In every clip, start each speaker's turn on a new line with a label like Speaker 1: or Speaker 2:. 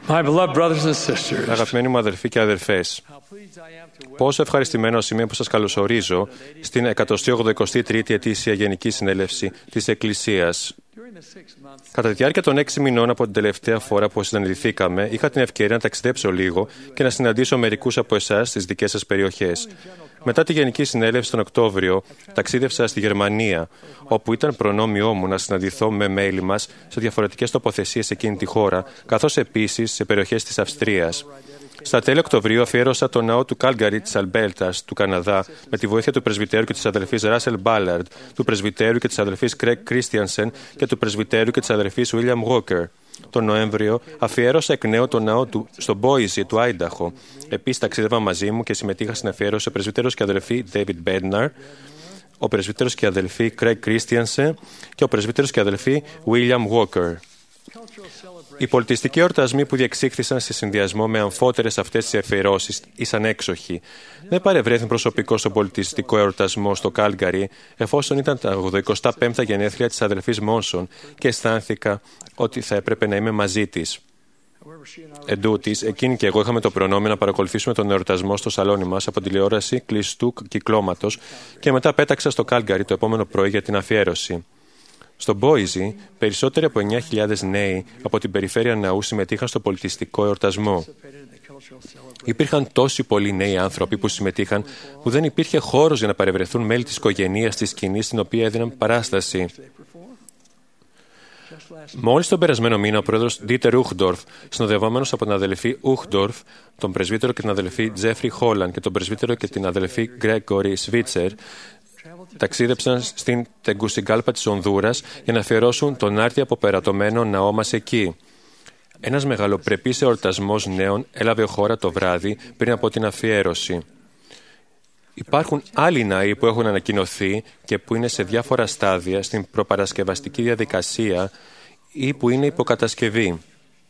Speaker 1: My beloved brothers and sisters,
Speaker 2: Αγαπημένοι μου αδελφοί και αδελφές, πόσο ευχαριστημένος είμαι που σας καλωσορίζω στην 183η ετήσια Γενική Συνέλευση της Εκκλησίας. Κατά τη διάρκεια των 6 μηνών από την τελευταία φορά που συναντηθήκαμε, είχα την ευκαιρία να ταξιδέψω λίγο και να συναντήσω μερικούς από εσάς στις δικές σας περιοχές. Μετά τη Γενική Συνέλευση τον Οκτώβριο, ταξίδευσα στη Γερμανία, όπου ήταν προνόμιό μου να συναντηθώ με μέλη μας σε διαφορετικές τοποθεσίες σε εκείνη τη χώρα, καθώς επίσης σε περιοχές της Αυστρίας. Στα τέλη Οκτωβρίου αφιέρωσα το ναό του Κάλγκαρι της Αλμπέρτας του Καναδά με τη βοήθεια του πρεσβυτέρου και της αδελφής Ράσελ Μπάλαρντ, του πρεσβυτέρου και της αδελφής Κρέγκ Κρίστιανσεν και του πρεσβυτέρου και της αδελφής Βίλιαμ Γόκερ. Τον Νοέμβριο αφιέρωσα εκ νέου το ναό του στο Μπόιζι του Άινταχο. Επίσης ταξίδευα μαζί μου και συμμετείχα στην αφιέρωση ο πρεσβυτέρος και αδελφή Ντέιβιντ Μπέντναρ, ο πρεσβύτερος και αδελφή Κρέγκ Κρίστιανσεν και ο πρεσβύτερος και αδελφή Βίλιαμ Γόκερ. Οι πολιτιστικοί εορτασμοί που διεξήχθησαν σε συνδυασμό με αμφότερες αυτές τις αφιερώσεις ήσαν έξοχοι. Δεν παρευρέθην προσωπικό στον πολιτιστικό εορτασμό στο Κάλγκαρι, εφόσον ήταν τα 85η γενέθλια της αδελφής Μόνσον και αισθάνθηκα ότι θα έπρεπε να είμαι μαζί της. Εν τούτοις, εκείνη και εγώ είχαμε το προνόμιο να παρακολουθήσουμε τον εορτασμό στο σαλόνι μας από τηλεόραση κλειστού κυκλώματος και μετά πέταξα στο Κάλγκαρι το επόμενο πρωί για την αφιέρωση. Στο Μπόιζι, περισσότεροι από 9.000 νέοι από την περιφέρεια ναού συμμετείχαν στο πολιτιστικό εορτασμό. Υπήρχαν τόσοι πολλοί νέοι άνθρωποι που συμμετείχαν που δεν υπήρχε χώρος για να παρευρεθούν μέλη της οικογένειας της σκηνής στην οποία έδιναν παράσταση. Μόλις τον περασμένο μήνα, ο πρόεδρος Ντίτερ Ούχντορφ, συνοδευόμενος από την αδελφή Ούχντορφ, τον πρεσβύτερο και την αδελφή Τζέφρι Χόλαν και τον πρεσβύτερο και την αδελφή Γκρέγκορι Σβίτσερ, ταξίδεψαν στην Τεγκουσιγκάλπα της Ονδούρας για να αφιερώσουν τον άρτη αποπερατωμένο ναό μας εκεί. Ένας μεγαλοπρεπής εορτασμός νέων έλαβε χώρα το βράδυ πριν από την αφιέρωση. Υπάρχουν άλλοι ναοί που έχουν ανακοινωθεί και που είναι σε διάφορα στάδια στην προπαρασκευαστική διαδικασία ή που είναι υποκατασκευή.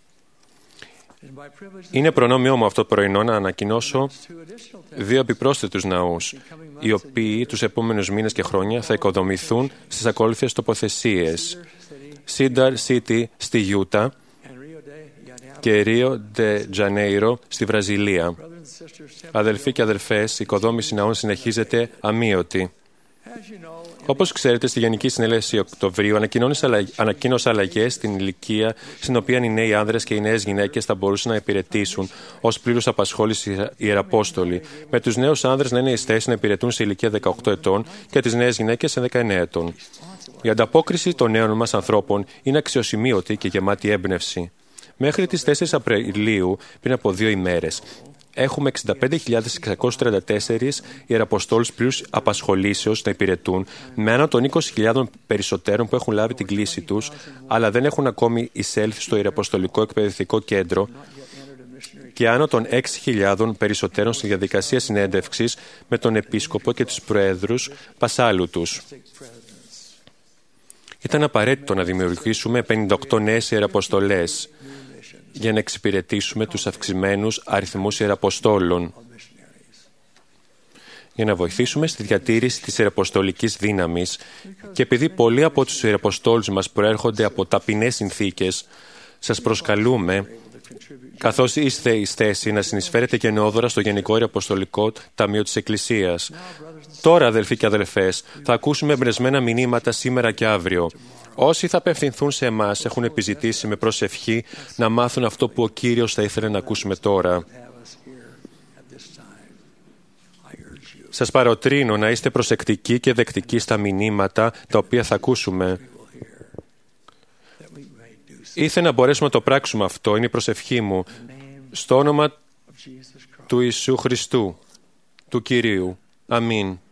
Speaker 2: Είναι προνόμιό μου αυτό το πρωινό να ανακοινώσω 2 επιπρόσθετους ναούς, οι οποίοι τους επόμενους μήνες και χρόνια θα οικοδομηθούν στις ακόλουθες τοποθεσίες: Cedar City στη Γιούτα και Ρίο ντε Τζανέιρο στη Βραζιλία. Αδελφοί και αδελφές, η οικοδόμηση ναών συνεχίζεται αμείωτη. Όπως ξέρετε, στη Γενική Συνέλευση Οκτωβρίου ανακοίνωσα αλλαγές στην ηλικία στην οποία οι νέοι άνδρες και οι νέες γυναίκες θα μπορούσαν να υπηρετήσουν ως πλήρους απασχόληση ιεραπόστολοι, με τους νέους άνδρες να είναι εις θέση να υπηρετούν σε ηλικία 18 ετών και τις νέες γυναίκες σε 19 ετών. Η ανταπόκριση των νέων μας ανθρώπων είναι αξιοσημείωτη και γεμάτη έμπνευση. Μέχρι τις 4 Απριλίου, πριν από 2 ημέρες, έχουμε 65.634 ιεραποστόλους πλήρους απασχολήσεως να υπηρετούν, με άνω των 20.000 περισσότερων που έχουν λάβει την κλήση τους, αλλά δεν έχουν ακόμη εισέλθει στο ιεραποστολικό εκπαιδευτικό κέντρο και άνω των 6.000 περισσότερων στη διαδικασία συνέντευξης με τον επίσκοπο και τους προέδρους πασάλου τους. Ήταν απαραίτητο να δημιουργήσουμε 58 νέες ιεραποστολές για να εξυπηρετήσουμε τους αυξημένους αριθμούς ιεραποστόλων, για να βοηθήσουμε στη διατήρηση της ιεραποστολικής δύναμης και επειδή πολλοί από τους ιεραποστόλους μας προέρχονται από ταπεινές συνθήκες, σας προσκαλούμε, καθώς είστε εις θέση, να συνεισφέρετε γενναιόδωρα στο Γενικό Ιεραποστολικό Ταμείο της Εκκλησίας. Τώρα, αδελφοί και αδελφές, θα ακούσουμε εμπνευσμένα μηνύματα σήμερα και αύριο. Όσοι θα απευθυνθούν σε εμάς έχουν επιζητήσει με προσευχή να μάθουν αυτό που ο Κύριος θα ήθελε να ακούσουμε τώρα. Σας παροτρύνω να είστε προσεκτικοί και δεκτικοί στα μηνύματα τα οποία θα ακούσουμε. Ήθελα να μπορέσουμε να το πράξουμε αυτό, είναι η προσευχή μου, στο όνομα του Ιησού Χριστού, του Κυρίου. Αμήν.